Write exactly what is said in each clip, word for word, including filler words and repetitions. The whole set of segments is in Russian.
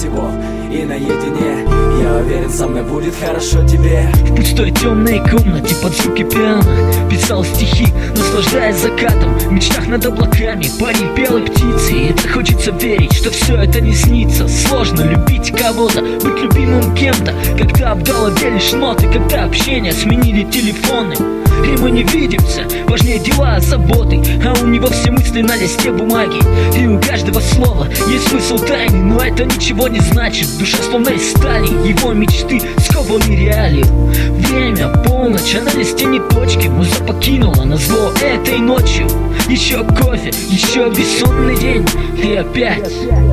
всего и наедине. Я уверен, со мной будет хорошо тебе. В пустой темной комнате под звуки пиано писал стихи, наслаждаясь закатом. В мечтах над облаками парил белой птицей. И так хочется верить, что все это не снится. Сложно любить кого-то, быть любимым кем-то, когда в голове лишь ноты, когда общение сменили телефоны. И мы не видимся, важнее дела, заботы, а у него все мысли на листе бумаги. И у каждого слова есть смысл тайны, но это ничего не значит. Душа словно из стали, его мечты скованы реалии. Время, полночь, а на листе не точки. Муза покинула назло этой ночью. Еще кофе, еще бессонный день. И опять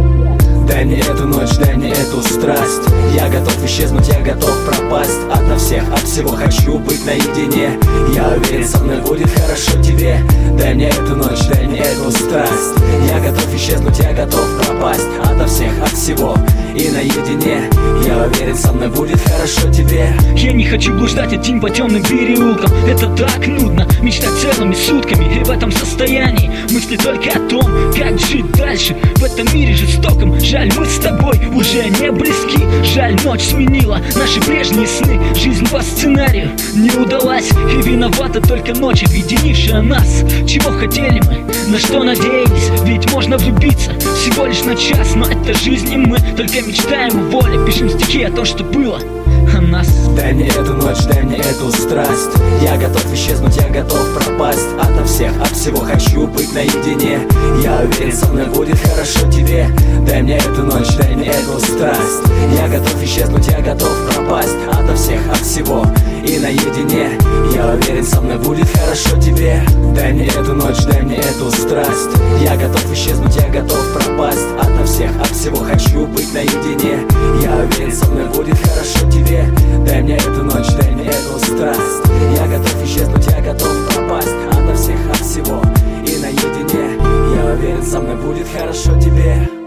дай мне эту ночь, дай мне эту страсть. Я готов исчезнуть, я готов пропасть. Ото всех, от всего хочу быть наедине. Я уверен, со мной будет хорошо тебе. Дай мне эту ночь, дай мне эту страсть. Я готов исчезнуть, я готов пропасть. Ото всех, от всего и наедине. Я уверен, со мной будет хорошо тебе. Я не хочу блуждать один по темным переулкам. Это так нудно, мечтать целыми сутками. И в этом состоянии мысли только о том, как жить дальше в этом мире жестоком. Жаль, мы с тобой уже не близки. Жаль, ночь сменила наши прежние сны. Жизнь по сценарию не удалась. И виновата только ночь, объединившая нас. Чего хотели мы, на что надеялись? Ведь можно влюбиться всего лишь на час. Но это жизнь, и мы только мечтаем о воле. Пишем стихи о том, что было о нас. Дай мне эту ночь, дай мне эту страсть. Я готов исчезнуть, я готов пропасть. Ото всех, от всего хочу быть наедине. Я уверен, со мной будет хорошо тебе. Дай мне эту ночь, дай мне эту страсть. Я готов исчезнуть, я готов пропасть. Ото всех, от всего и наедине. Я уверен, со мной будет хорошо тебе. Дай мне эту ночь, дай мне эту страсть. Я готов исчезнуть, я готов пропасть. Ото всех, от всего хочу быть наедине. Я уверен, со мной будет хорошо тебе. Дай мне эту ночь, дай мне эту страсть. Я готов исчезнуть, я готов пропасть. Ото всех, от всего и наедине. Я уверен, со мной будет хорошо тебе.